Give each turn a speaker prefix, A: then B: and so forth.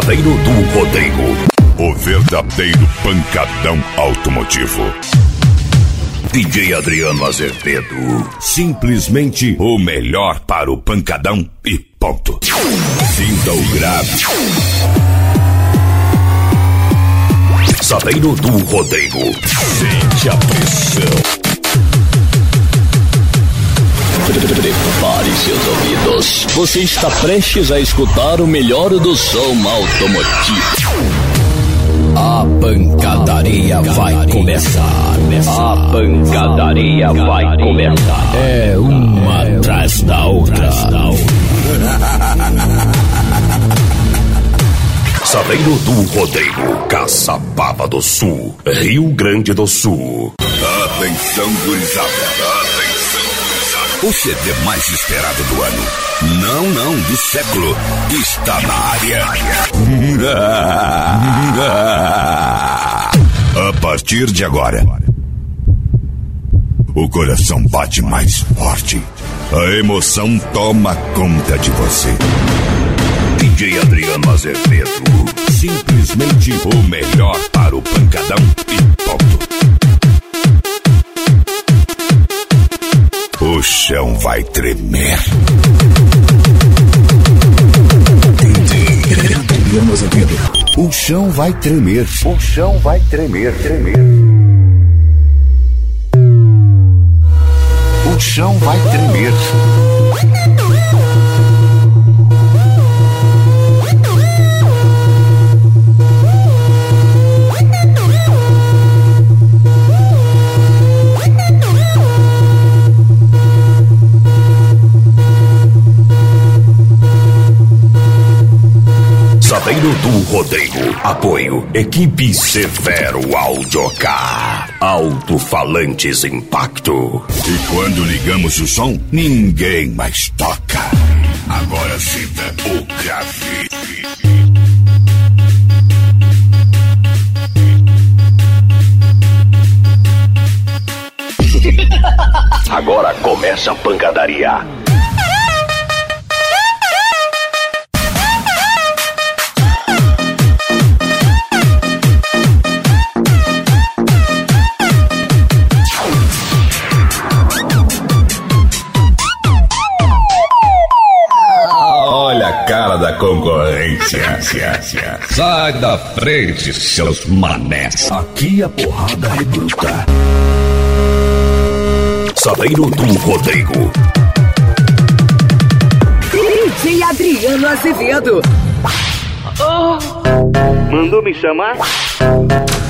A: Saveiro do Rodrigo, o verdadeiro pancadão automotivo. DJ Adriano Azevedo, simplesmente o melhor para o pancadão e ponto. Sinta o grave. Saveiro do Rodrigo, sente a pressão.
B: Prepare seus ouvidos. Você está prestes a escutar o melhor do som automotivo. A pancadaria vai começar. A pancadaria vai começar. É uma atrás da outra.
A: Saveiro do Rodrigo, Caçapava do Sul, Rio Grande do Sul. Atenção, gurizada. O CD mais esperado do ano, não, do século, está na área. A partir de agora, o coração bate mais forte. A emoção toma conta de você. DJ Adriano Azevedo, simplesmente o melhor para o pancadão e ponto. O chão vai tremer. O chão vai tremer. O chão vai tremer. O chão vai tremer. Saveiro do Rodrigo, apoio, equipe Severo Audiocar, alto-falantes Impacto. E quando ligamos o som, ninguém mais toca. Agora sinta o grave. Agora começa a pancadaria. Cara da concorrência. Sai da frente, seus manés. Aqui a porrada é bruta. Saveiro do Rodrigo.
C: DJ Adriano Azevedo.
D: Mandou me chamar?